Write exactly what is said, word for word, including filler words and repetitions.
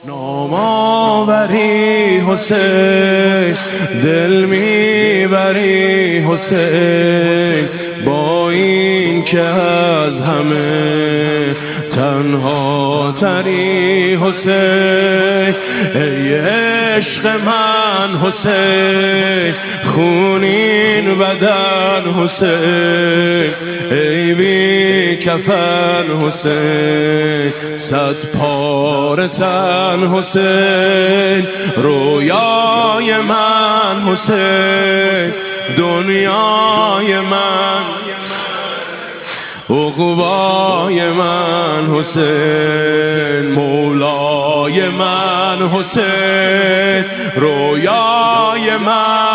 نام آوری حسین، دل میبری حسین، با این که از همه تنها تری حسین. ای عشق من حسین، خونین بدن حسین، ای بی کفن حسین، صد پاره تن حسین. رویای من حسین، دنیای من، عقبای من حسین، مولای من حسین، رویای من،